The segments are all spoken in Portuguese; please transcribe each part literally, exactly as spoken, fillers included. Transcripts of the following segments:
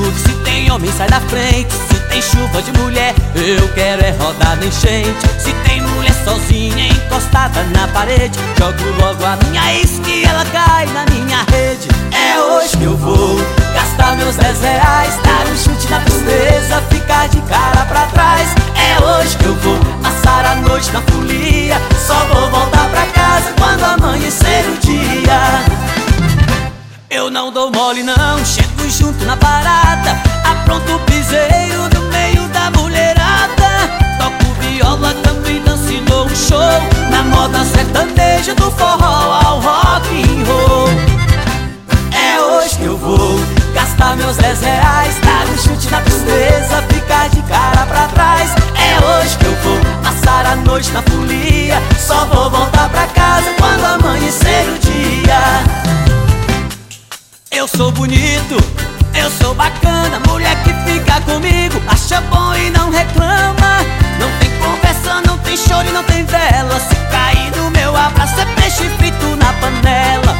tudo. Se tem homem, sai da frente. Se tem chuva de mulher, eu quero é rodar na enchente. Se tem mulher sozinha, encostada na parede, jogo logo a minha isca e ela cai na minha rede. É hoje que eu vou gastar meus dez reais, dar um chute na tristeza, ficar de cara pra trás. É hoje que eu vou passar a noite na folia, só vou voltar pra casa quando amanhecer o dia. Eu não dou mole não, chego junto na parada, apronto o piseiro no meio da mulherada. Toco viola, canto e danço e dou um show, na moda sertaneja do forró ao rock and roll. É hoje que eu vou gastar meus dez reais, dar um chute na tristeza, ficar de cara pra trás. É hoje que eu vou passar a noite na folia, só vou voltar pra casa quando amanhecer o dia. Eu sou bonito, eu sou bacana, mulher que fica comigo acha bom e não reclama. Não tem conversa, não tem choro e não tem vela, se cair no meu abraço é peixe frito na panela.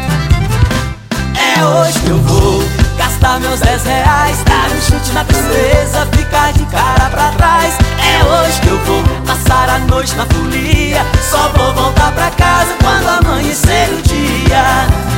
É hoje que eu vou gastar meus dez reais, dar um chute na tristeza, ficar de cara pra trás. É hoje que eu vou passar a noite na folia, só vou voltar pra casa quando amanhecer o dia.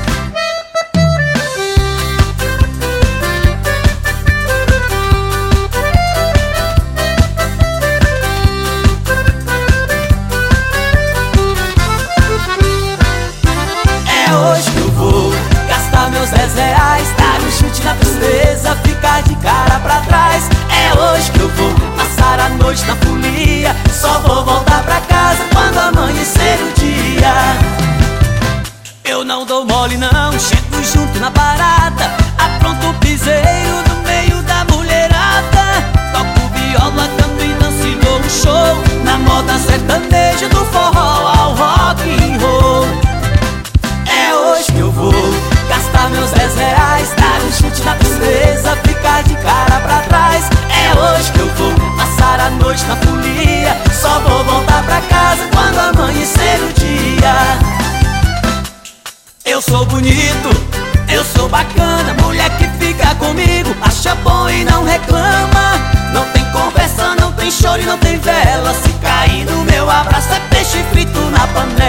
É hoje que eu vou gastar meus dez reais, dar um chute na tristeza, ficar de cara pra trás. É hoje que eu vou passar a noite na folia, só vou voltar pra casa quando amanhecer o dia. Eu não dou mole não, chego junto na parada, apronto o piseiro no meio da mulherada. Toco viola, canto e danço e dou um show, na moda sertaneja do forró ao rock and roll. É hoje que eu vou gastar meus dez reais, dar um chute na tristeza, ficar de cara pra trás. É hoje que eu vou passar a noite na folia, só vou voltar pra casa quando amanhecer o dia. Eu sou bonito, eu sou bacana, mulher que fica comigo acha bom e não reclama. Não tem conversa, não tem choro e não tem vela, se cair no meu abraço é peixe frito na panela.